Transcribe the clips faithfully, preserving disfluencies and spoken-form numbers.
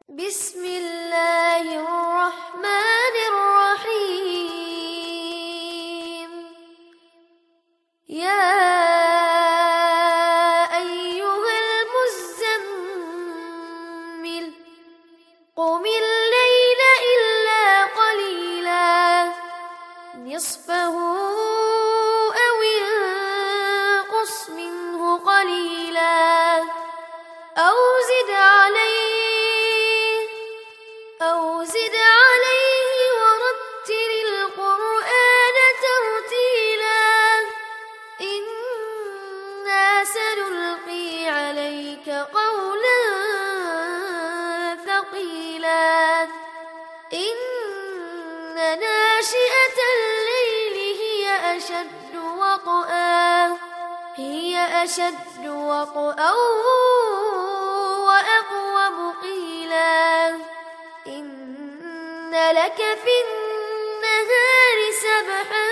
بسم الله الرحمن الرحيم. يا أيها المزمل قم الليل إلا قليلا نصفه أو انقص منه قليلا أو زد عليه أو زد عليه ورتل القرآن ترتيلا إنا سنلقي عليك قولا ثقيلا إن ناشئة الليل هي أشد وطئا هي أشد وطئا وأقوم قيلا إن لك في النهار سبحا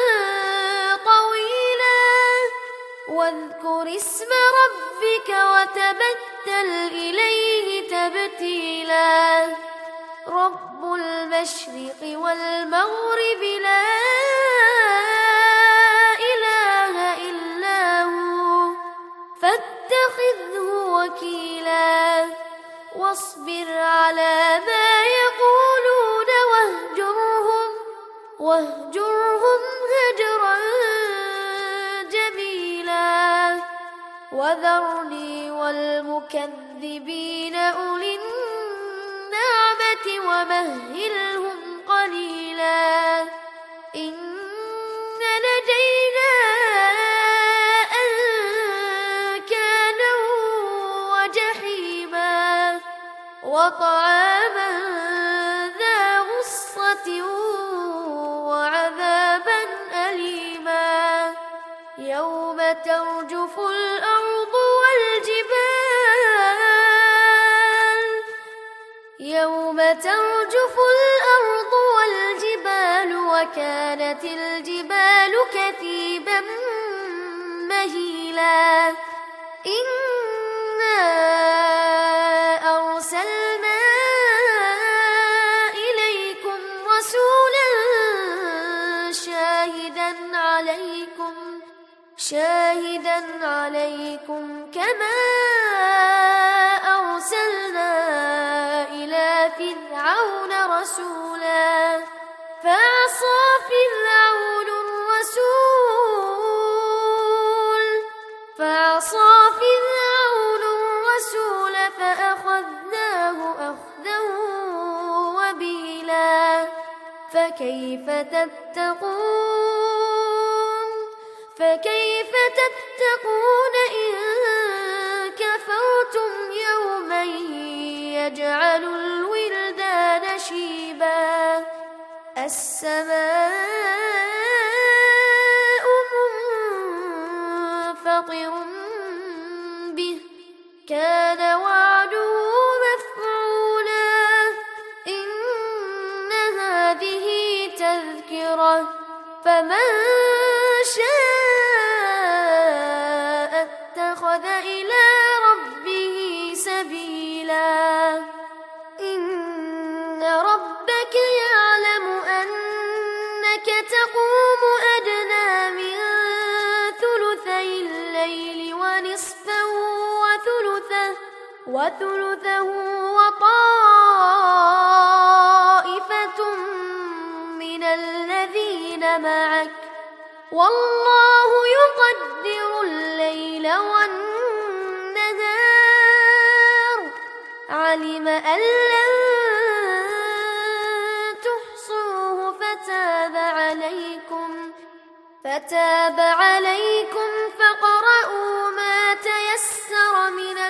طويلا واذكر اسم ربك وتبتل إليه تبتيلا رب المشرق والمغرب لا إله إلا هو فاتخذه وكيلا واصبر على ما يقولون واهجرهم واهجرهم هجرا جميلا وذرني والمكذبين أولي النعمة ومهلهم قليلا إن لدينا أنكالا وجحيما وطعاما ذا غصة وعذابا أليما يوم ترجف الأرض والجبال يوم ترجف الأرض والجبال وكانت الجبال كثيبا مهيلا إنا أرسلنا إليكم رسولا شاهدا عليكم شاهدا عليكم كما أرسلنا إلى فرعون رسولا فعصى فرعون الرسول فعصى فرعون الرسول فأخذناه أخذا وبيلا فكيف تتقون فكيف تتقون إن كفرتم يوما يجعل الولدان شيبا السماء منفطر به كان وعده مفعولا إن هذه تذكرة فمن شاء اتخذ إلى ربه سبيلا إن ربك يعلم أنك تقوم أدنى من ثلثي الليل ونصفه وثلثه وثلثه وطائفة من الذين معك والله يقدر الليل والنهار علم أن لن تحصوه فتاب عليكم فتاب عليكم فاقرؤوا ما تيسر من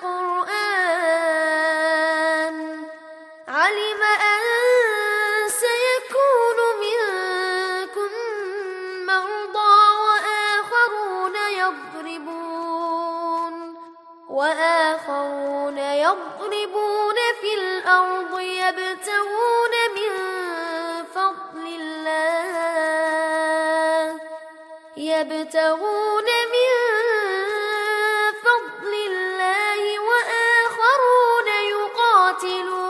القرآن علم أن سيكون منكم مرضى وآخرون يضربون وآخرون يضربون في الأرض يبتغون من فضل الله يبتغون من فضل الله وآخرون يقاتلون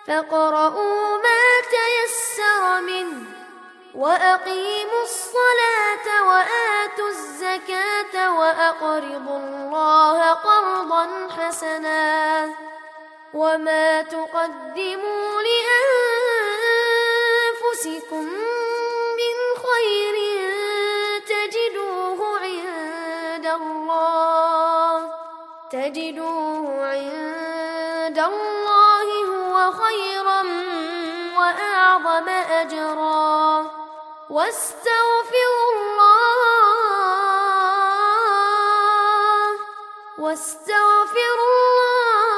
فاقرؤوا ما تيسر منه وأقيموا الصلاة وآتوا الزكاة وأقرضوا الله قرضا حسنا وما تقدموا لأنفسكم من خير تجدوه عند الله تجدوه عند الله هو خيرا وأعظم أجرا واستغفروا الله واستغفروا الله